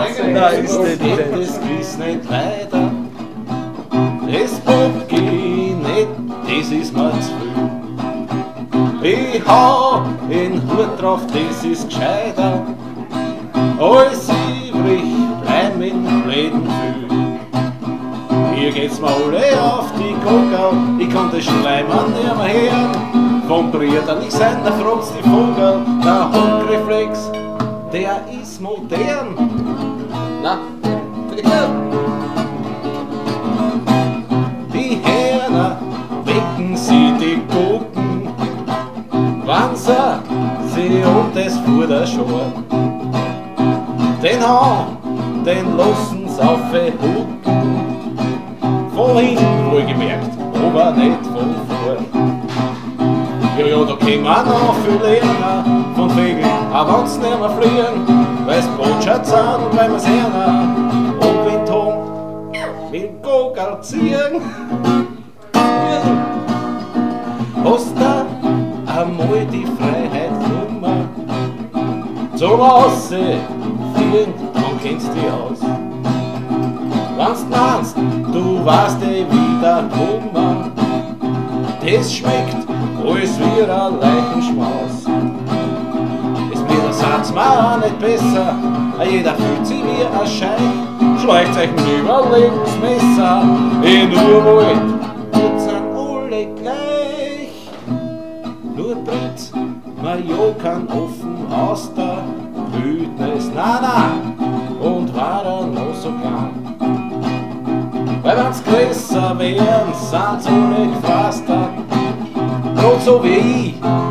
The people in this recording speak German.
Nein, ist nicht nicht geht das gewiss nicht weiter. Das pack ich nicht, das ist mir zu viel. Ich hau den Hut drauf, das ist gescheiter. Alles übrig bleib mit blöden Fühl. Hier geht's mal alle auf die Gockel, ich kann das Schleimann nicht mehr hören. Vom Brüder nicht sein, da fragt's die Vogel, der Hockreflex, der ist modern. Na, der. Die Hähner wecken sie die Gurken, wann sie um das Futter schauen. Den Hahn, den lassen's auf hucken. Von hinten wohlgemerkt, aber nicht von vorn. Ja, da können wir noch viel lernen von Vögeln, auch wenn's nicht mehr fliegen, weil's Botschafts sind und weil wir's hören. Und wenn Tom mit Gockel ziehen, hast du einmal die Freiheit genommen. Zum Aussehen, dann kennst du dich aus. Wenn's meinst, du weißt wieder kommen, das schmeckt alles wie ein Leichenschmaus. Ist mir der Satz mal auch nicht besser, jeder fühlt sich wie ein Scheich, schleicht euch ein Überlebensmesser, in Urwald, dort sind alle gleich. Nur tritt man ja kein offen aus der Wildnis, na, und war dann noch so klein. Weil wenn's größer werden, sind sie alle gefasst, grad so wie ich,